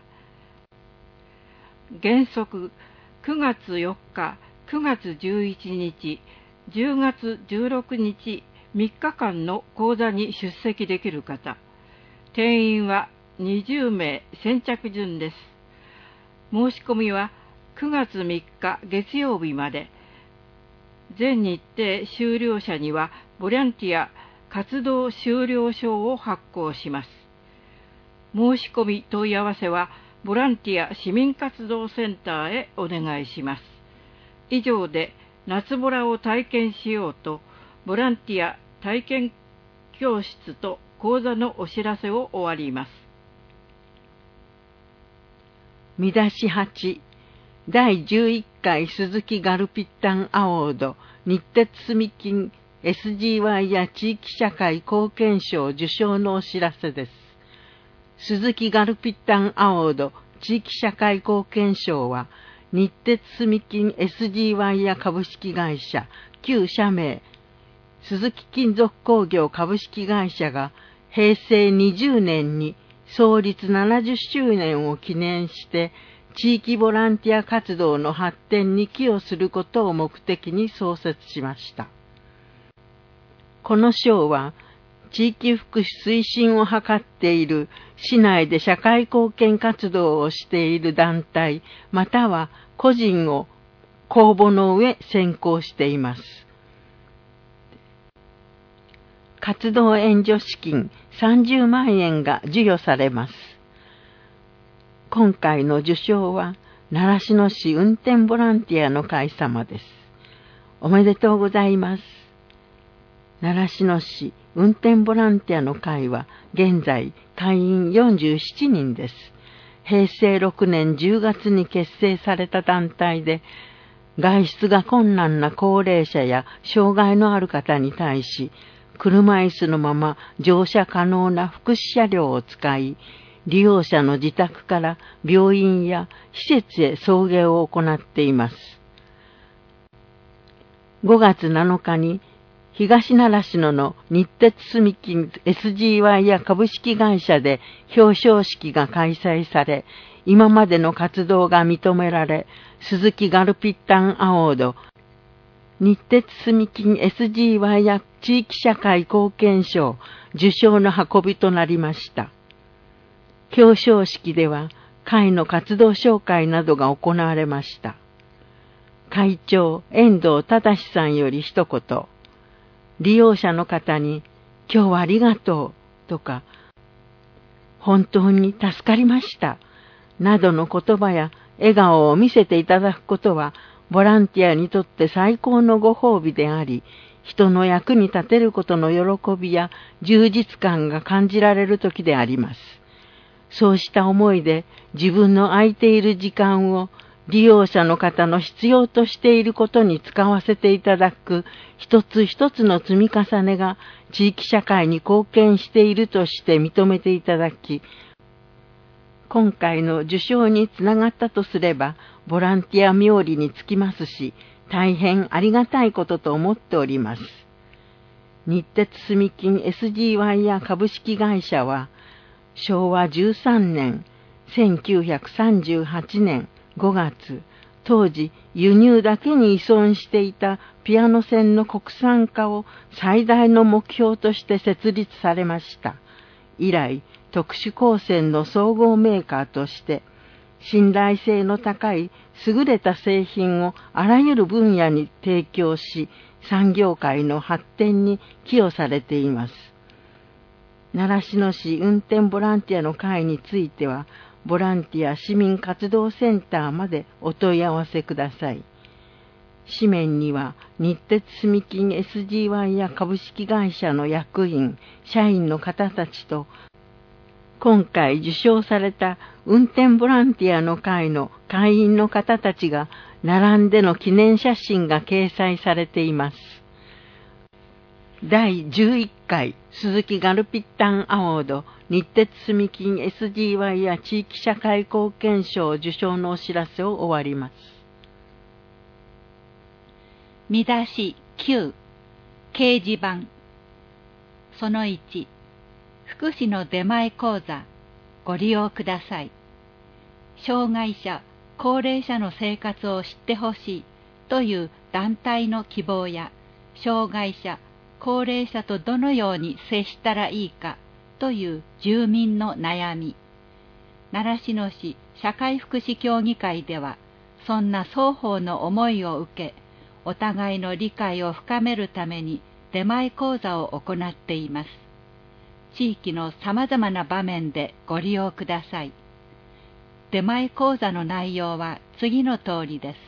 原則9月4日、9月11日、10月16日、3日間の講座に出席できる方。定員は20名先着順です。申し込みは9月3日月曜日まで。全日程終了者にはボランティア活動終了証を発行します。申し込み問い合わせはボランティア市民活動センターへお願いします。以上で夏ボラを体験しようとボランティア体験教室と講座のお知らせを終わります。 見出し8、第11回鈴木ガルピッタンアワード日鉄住金 SGY や地域社会貢献賞受賞のお知らせです。鈴木ガルピッタンアワード地域社会貢献賞は日鉄住金 SGY や株式会社旧社名鈴木金属工業株式会社が平成20年に創立70周年を記念して地域ボランティア活動の発展に寄与することを目的に創設しました。この賞は地域福祉推進を図っている市内で社会貢献活動をしている団体または個人を公募の上選考しています。活動援助資金30万円が授与されます。今回の受賞は習志野市運転ボランティアの会様です。おめでとうございます。習志野市運転ボランティアの会は現在会員47人です。平成6年10月に結成された団体で、外出が困難な高齢者や障害のある方に対し、車椅子のまま乗車可能な福祉車両を使い、利用者の自宅から病院や施設へ送迎を行っています。5月7日に東習志野の日鉄住金 SGY や株式会社で表彰式が開催され、今までの活動が認められ、鈴木ガルピッタンアワード、日鉄住金 SGY や地域社会貢献賞受賞の運びとなりました。表彰式では会の活動紹介などが行われました。会長遠藤忠さんより一言、利用者の方に今日はありがとうとか、本当に助かりましたなどの言葉や笑顔を見せていただくことはボランティアにとって最高のご褒美であり、人の役に立てることの喜びや充実感が感じられる時であります。そうした思いで自分の空いている時間を利用者の方の必要としていることに使わせていただく一つ一つの積み重ねが地域社会に貢献しているとして認めていただき、今回の受賞につながったとすれば、ボランティア冥利につきますし、大変ありがたいことと思っております。日鉄住金 SG や株式会社は、昭和13年、1938年5月、当時輸入だけに依存していたピアノ線の国産化を最大の目標として設立されました。以来、特殊光線の総合メーカーとして、信頼性の高い優れた製品をあらゆる分野に提供し、産業界の発展に寄与されています。習志野市運転ボランティアの会については、ボランティア市民活動センターまでお問い合わせください。紙面には日鉄住金 SG や株式会社の役員、社員の方たちと、今回受賞された運転ボランティアの会の会員の方たちが並んでの記念写真が掲載されています。第11回鈴木ガルピッタンアワード日鉄住金 SG や地域社会貢献賞受賞のお知らせを終わります。 見出し9、掲示板。その1、福祉の出前講座、ご利用ください。障害者、高齢者の生活を知ってほしいという団体の希望や、障害者、高齢者とどのように接したらいいかという住民の悩み。習志野市社会福祉協議会では、そんな双方の思いを受け、お互いの理解を深めるために出前講座を行っています。地域のさまざまな場面でご利用ください。出前講座の内容は次の通りです。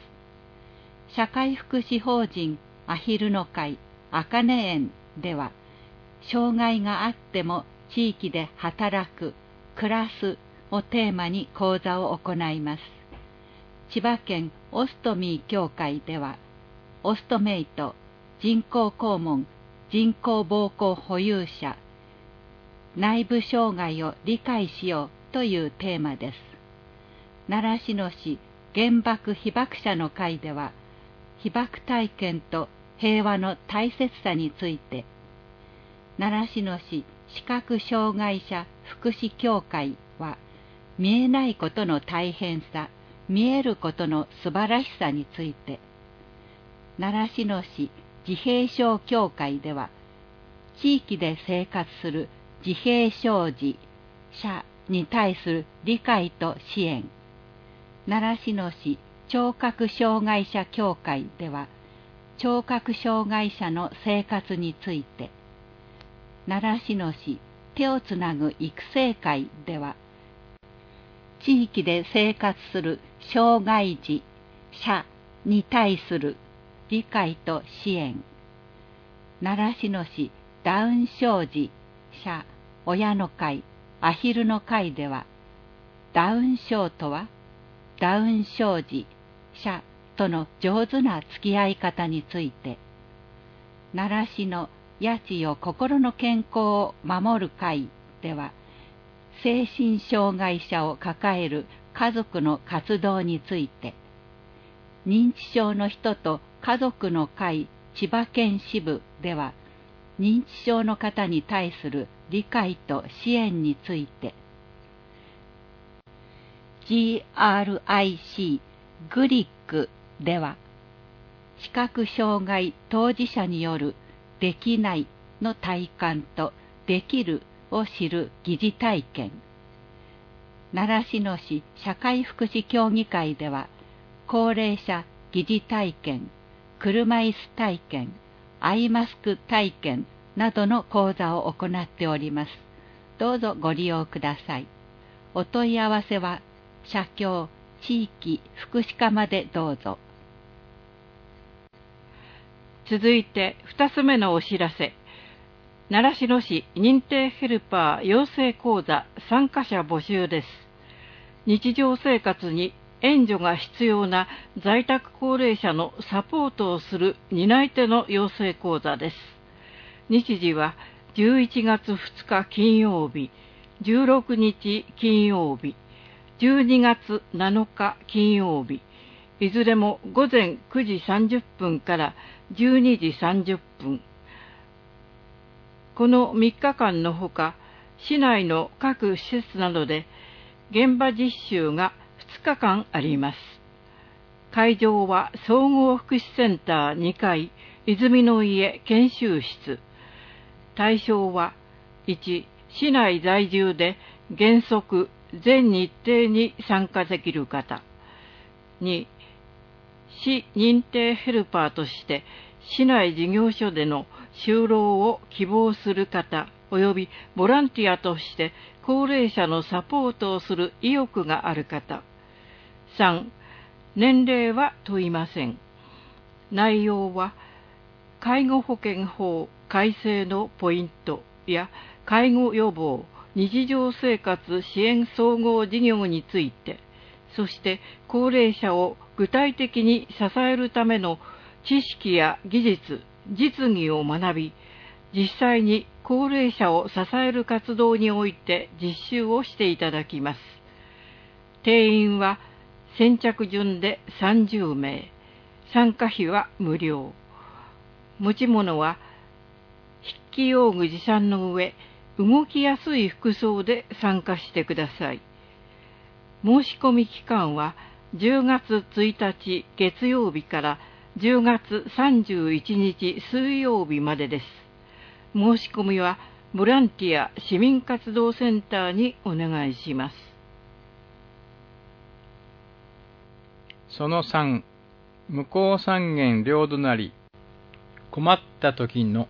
社会福祉法人アヒルの会あかね園では、障害があっても地域で働く、暮らすをテーマに講座を行います。千葉県オストミー協会では、オストメイト、人工肛門、人工膀胱保有者、内部障害を理解しようというテーマです。習志野市原爆被爆者の会では、被爆体験と平和の大切さについて、習志野市視覚障害者福祉協会は、見えないことの大変さ、見えることの素晴らしさについて、習志野市自閉症協会では、地域で生活する自閉症児者に対する理解と支援。習志野市聴覚障害者協会では、聴覚障害者の生活について。習志野市手をつなぐ育成会では、地域で生活する障害児者に対する理解と支援。習志野市ダウン症児者親の会アヒルの会では、ダウン症とはダウン症児者との上手な付き合い方について。習志野八千代心の健康を守る会では、精神障害者を抱える家族の活動について。認知症の人と家族の会千葉県支部では、認知症の方に対する理解と支援について。GRIC グリックでは、視覚障害当事者によるできないの体感とできるを知る疑似体験。習志野市社会福祉協議会では、高齢者疑似体験、車椅子体験、アイマスク体験などの講座を行っております。どうぞご利用ください。お問い合わせは、社協地域福祉課までどうぞ。 続いて2つ目のお知らせ。習志野市認定ヘルパー養成講座参加者募集です。日常生活に援助が必要な在宅高齢者のサポートをする担い手の養成講座です。日時は11月2日金曜日、16日金曜日、12月7日金曜日、いずれも午前9時30分から12時30分。この3日間のほか、市内の各施設などで現場実習が2日間あります。会場は総合福祉センター2階泉の家研修室。対象は1、市内在住で原則全日程に参加できる方。2、市認定ヘルパーとして市内事業所での就労を希望する方及びボランティアとして高齢者のサポートをする意欲がある方。3、年齢は問いません。内容は介護保険法改正のポイントや介護予防、日常生活支援総合事業について、そして高齢者を具体的に支えるための知識や技術、実技を学び、実際に高齢者を支える活動において実習をしていただきます。定員は先着順で30名、参加費は無料。持ち物は筆記用具持参の上、動きやすい服装で参加してください。申し込み期間は10月1日月曜日から10月31日水曜日までです。申し込みはボランティア市民活動センターにお願いします。 その3、向こう三軒両隣、困った時の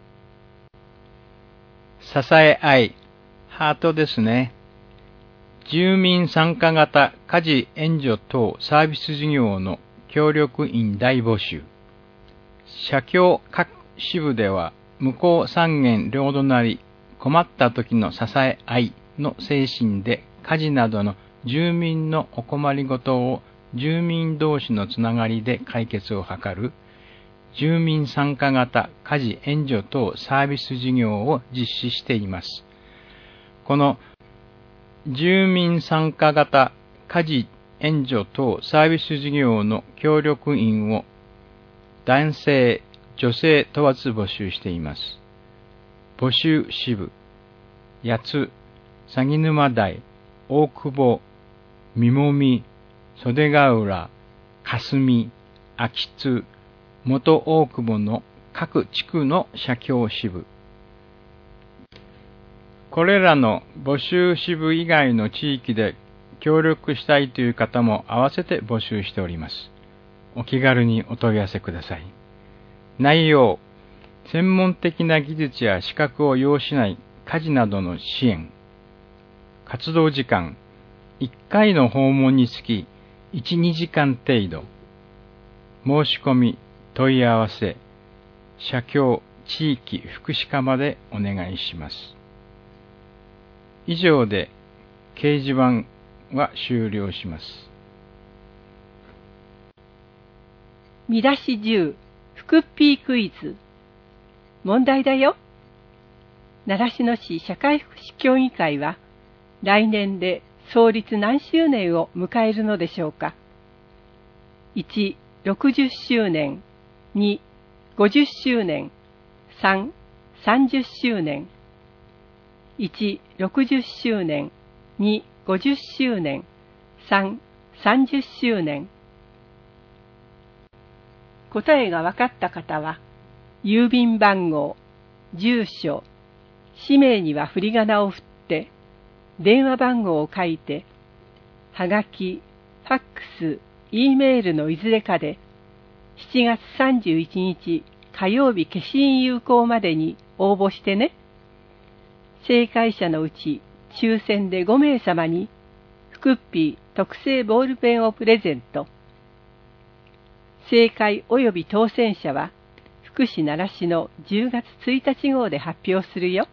支え合い、ハートですね。住民参加型家事援助等サービス事業の協力員大募集。社協各支部では、向こう三軒両隣、困った時の支え合いの精神で家事などの住民のお困りごとを住民同士のつながりで解決を図る住民参加型家事援助等サービス事業を実施しています。この住民参加型家事援助等サービス事業の協力員を男性、女性問わず募集しています。募集支部、八津、鷺沼台、大久保、三籾、袖ヶ浦、霞、秋津、元大久保の各地区の社協支部。これらの募集支部以外の地域で協力したいという方も合わせて募集しております。お気軽にお問い合わせください。内容、専門的な技術や資格を要しない家事などの支援。活動時間、1回の訪問につき1、2時間程度。申し込み、問い合わせ、社協地域福祉課までお願いします。以上で掲示板は終了します。 見出し10、フクッピークイズ。問題だよ。習志野市社会福祉協議会は来年で創立何周年を迎えるのでしょうか。1、60周年。2、50周年。3、30周年。1、60周年。2、50周年。3、30周年。答えが分かった方は、郵便番号、住所、氏名には振り仮名を振って、電話番号を書いて、はがき、ファックス、Eメールのいずれかで、7月31日火曜日消印有効までに応募してね。正解者のうち抽選で5名様に、フクッピー特製ボールペンをプレゼント。正解及び当選者は、福祉習志の10月1日号で発表するよ。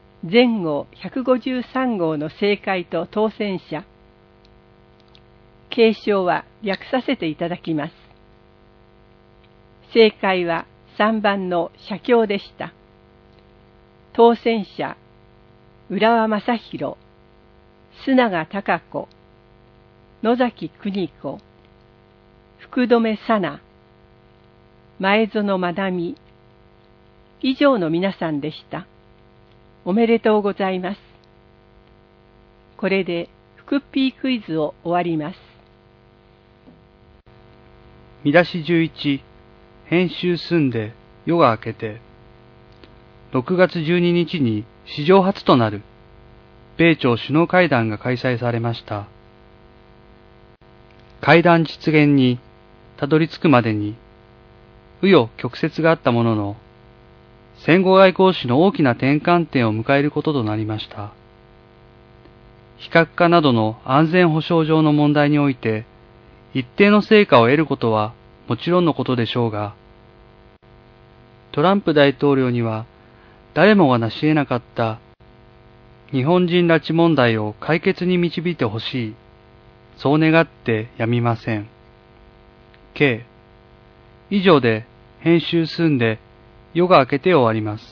全号153号の正解と当選者、 継承は略させていただきます。正解は3番の写経でした。当選者、浦和正弘、須永貴子、野崎邦子、福留沙奈、前園まなみ、以上の皆さんでした。おめでとうございます。これでフクッピークイズを終わります。 見出し11、編集済んで夜が明けて、6月12日に史上初となる米朝首脳会談が開催されました。会談実現にたどり着くまでに紆余曲折があったものの、戦後外交史の大きな転換点を迎えることとなりました。非核化などの安全保障上の問題において、一定の成果を得ることはもちろんのことでしょうが、トランプ大統領には誰もが成し得なかった日本人拉致問題を解決に導いてほしい、そう願ってやみません。K。以上で編集済んで夜が明けて終わります。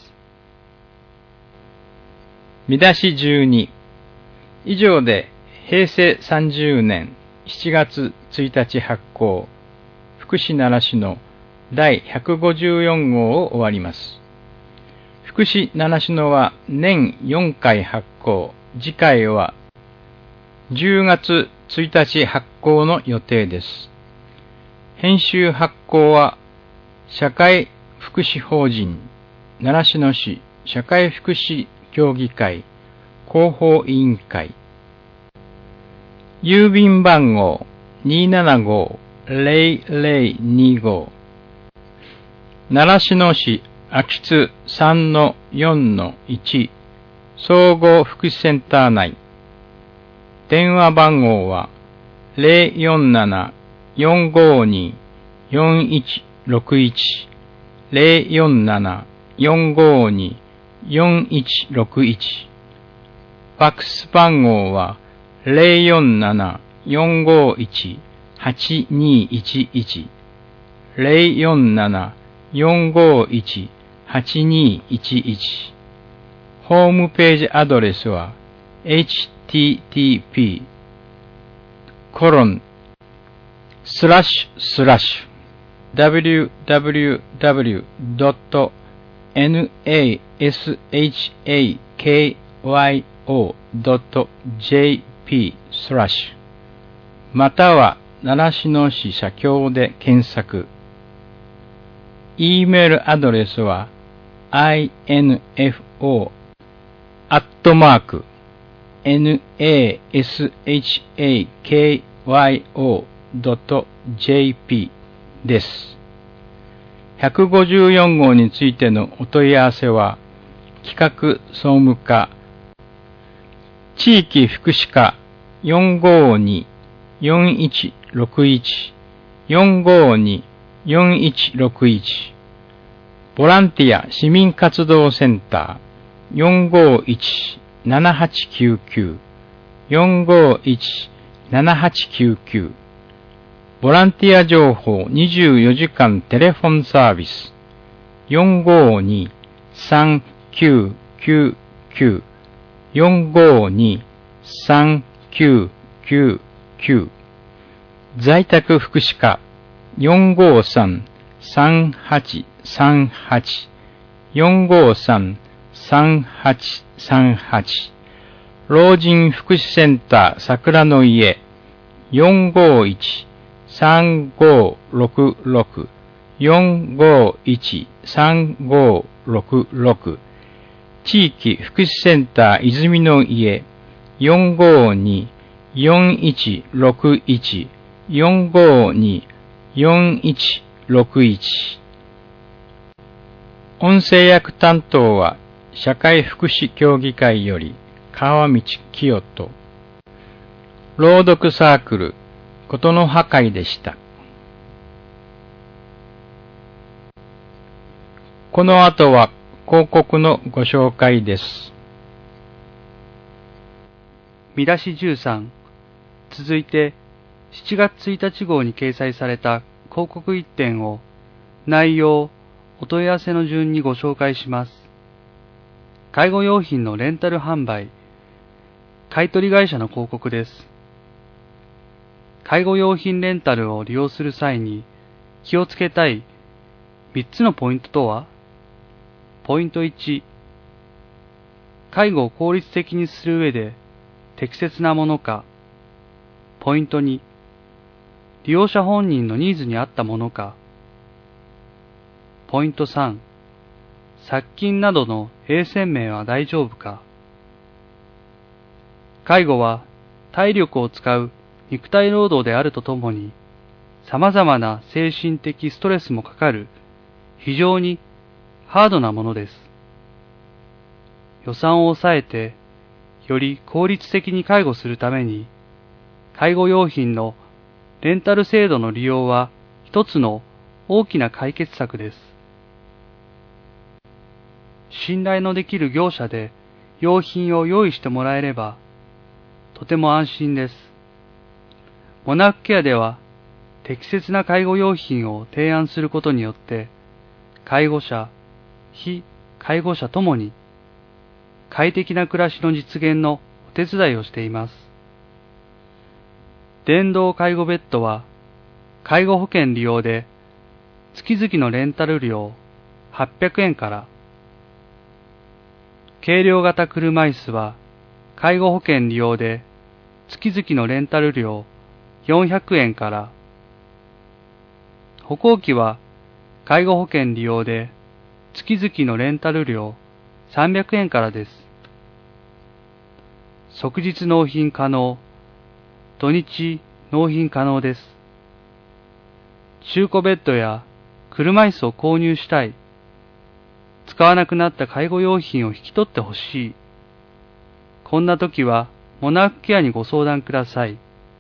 見出し12。以上で平成30年7月1日発行、福祉奈良市の第154号を終わります。福祉奈良市のは年4回発行、次回は10月1日発行の予定です。編集発行は社会福祉法人奈良市の市社会福祉協議会広報委員会、郵便番号 275-0025 奈良市の市空き津 3-4-1 総合福祉センター内、電話番号は 047-452-4161 047-452-4161、ファックス番号は 047-451-8211 047-451-8211、ホームページアドレスは http://www.nashakyo.jp/ または奈良市の市社協で検索。E メールアドレスは info@nashakyo.jp です。154号についてのお問い合わせは、企画総務課地域福祉課 452-4161 452-4161、ボランティア市民活動センター 451-7899 451-7899、ボランティア情報24時間テレフォンサービス 452-3999 452-3999、在宅福祉課 453-3838 453-3838、老人福祉センター桜の家 451-3566 451-3566、地域福祉センター泉の家 452-4161 452-4161、音声役担当は社会福祉協議会より川道清人、朗読サークルことの葉会でした。この後は広告のご紹介です。 見出し13、続いて 7月1日号に掲載された広告1点を内容、お問い合わせの順にご紹介します。介護用品のレンタル販売、買取会社の広告です。介護用品レンタルを利用する際に気をつけたい3つのポイントとは？ポイント1、介護を効率的にする上で適切なものか。ポイント2、利用者本人のニーズに合ったものか。ポイント3、殺菌などの衛生面は大丈夫か。介護は体力を使う肉体労働であるとともに、様々な精神的ストレスもかかる非常にハードなものです。予算を抑えて、より効率的に介護するために、介護用品のレンタル制度の利用は一つの大きな解決策です。信頼のできる業者で用品を用意してもらえれば、とても安心です。モナークケアでは、適切な介護用品を提案することによって、介護者、非介護者ともに、快適な暮らしの実現のお手伝いをしています。電動介護ベッドは、介護保険利用で、月々のレンタル料800円から、軽量型車椅子は、介護保険利用で、月々のレンタル料400円から、歩行器は、介護保険利用で、月々のレンタル料300円からです。即日納品可能、土日納品可能です。中古ベッドや車椅子を購入したい、使わなくなった介護用品を引き取ってほしい。こんな時はモナークケアにご相談ください。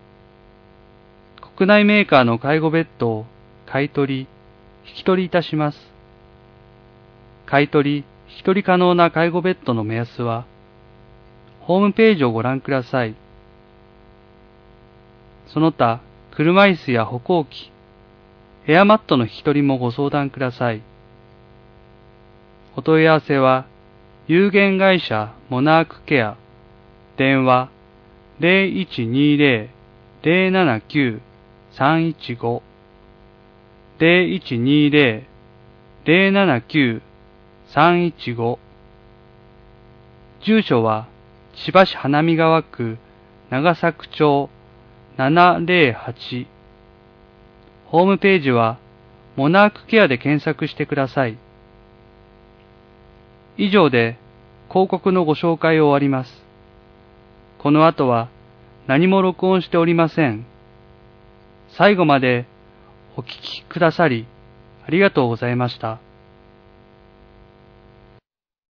国内メーカーの介護ベッドを買い取り、引き取りいたします。買い取り、引き取り可能な介護ベッドの目安は、ホームページをご覧ください。その他、車椅子や歩行器、エアマットの引き取りもご相談ください。お問い合わせは、有限会社モナークケア、電話 0120-079-315 0120-079-315 住所は千葉市花見川区長作町708。ホームページはモナークケアで検索してください。以上で広告のご紹介を終わります。この後は何も録音しておりません。最後までお聞きくださりありがとうございました。